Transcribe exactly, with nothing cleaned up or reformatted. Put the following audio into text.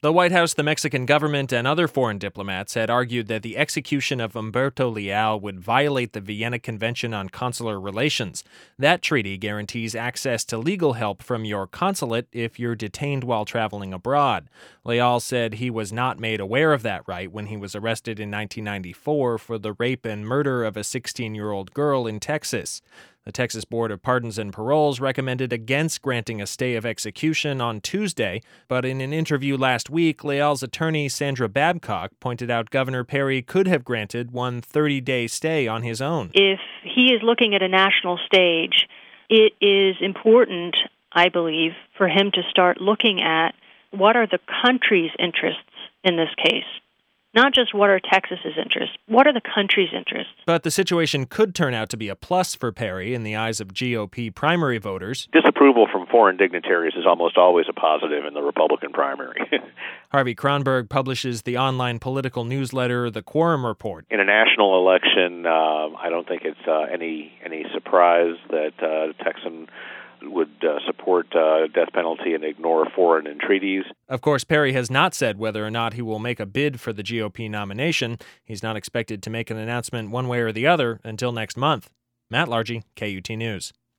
The White House, the Mexican government, and other foreign diplomats had argued that the execution of Humberto Leal would violate the Vienna Convention on Consular Relations. That treaty guarantees access to legal help from your consulate if you're detained while traveling abroad. Leal said he was not made aware of that right when he was arrested in nineteen ninety-four for the rape and murder of a sixteen-year-old girl in Texas. The Texas Board of Pardons and Paroles recommended against granting a stay of execution on Tuesday, but in an interview last week, Leal's attorney Sandra Babcock pointed out Governor Perry could have granted one thirty-day stay on his own. If he is looking at a national stage, it is important, I believe, for him to start looking at what are the country's interests in this case. Not just what are Texas's interests, what are the country's interests? But the situation could turn out to be a plus for Perry in the eyes of G O P primary voters. Disapproval from foreign dignitaries is almost always a positive in the Republican primary. Harvey Kronberg publishes the online political newsletter, The Quorum Report. In a national election, uh, I don't think it's uh, any any surprise that uh, Texan would uh, support uh, death penalty and ignore foreign entreaties. Of course, Perry has not said whether or not he will make a bid for the G O P nomination. He's not expected to make an announcement one way or the other until next month. Matt Largy, K U T News.